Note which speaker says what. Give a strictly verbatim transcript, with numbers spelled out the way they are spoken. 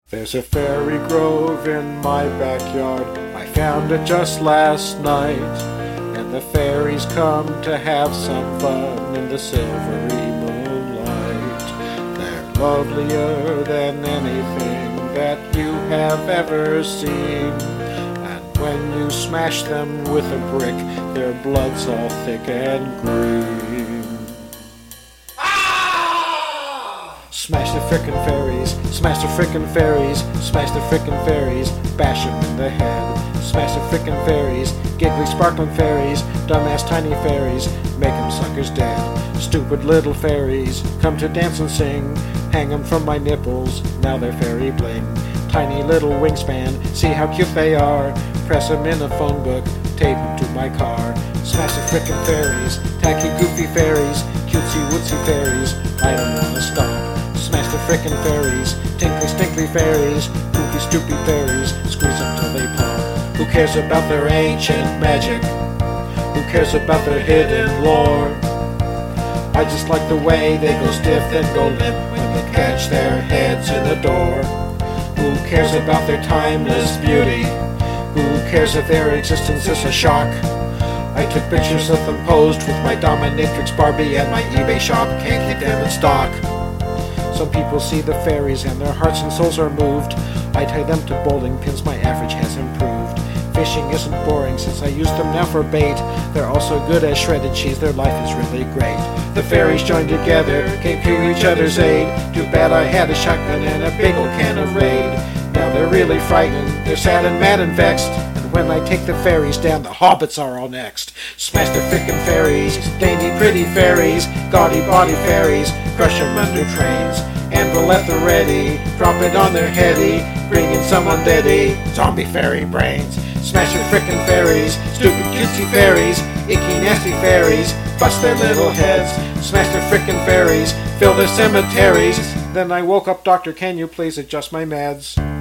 Speaker 1: There's a fairy grove in my backyard. I found it just last night. And the fairies come to have some fun in the silvery moonlight. They're lovelier than anything that you have ever seen. And when you smash them with a brick, their blood's all thick and green. Smash the frickin' fairies, smash the frickin' fairies, smash the frickin' fairies, bash 'em in the head. Smash the frickin' fairies, giggly sparkling fairies, dumbass tiny fairies, make 'em suckers dead. Stupid little fairies, come to dance and sing, hang 'em from my nipples, now they're fairy bling. Tiny little wingspan, see how cute they are, press 'em in a phone book, tape 'em to my car. Smash the frickin' fairies, tacky goofy fairies, cutesy wootsy fairies, I don't wanna stop. Smash the frickin' fairies, tinkly stinkly fairies, poopy stoopy fairies, squeeze them till they pop. Who cares about their ancient magic? Who cares about their hidden lore? I just like the way they go stiff and go limp when they catch their heads in the door. Who cares about their timeless beauty? Who cares if their existence is a shock? I took pictures of them posed with my dominatrix Barbie and my eBay shop, can't keep them in stock. Some people see the fairies and their hearts and souls are moved. I tie them to bowling pins, my average has improved. Fishing isn't boring since I use them now for bait. They're also good as shredded cheese, their life is really great. The fairies joined together, came to each other's aid. Too bad I had a shotgun and a big old can of Raid. Now they're really frightened, they're sad and mad and vexed. And when I take the fairies down, the hobbits are all next. Smash the frickin' fairies, dainty pretty fairies, gaudy body fairies, crush 'em under trains. Anvil at the ready, drop it on their heady, bring in someone deady, zombie fairy brains. Smash the frickin' fairies, stupid cutesy fairies, icky nasty fairies, bust their little heads. Smash the frickin' fairies, fill their cemeteries. Then I woke up, doctor, can you please adjust my meds?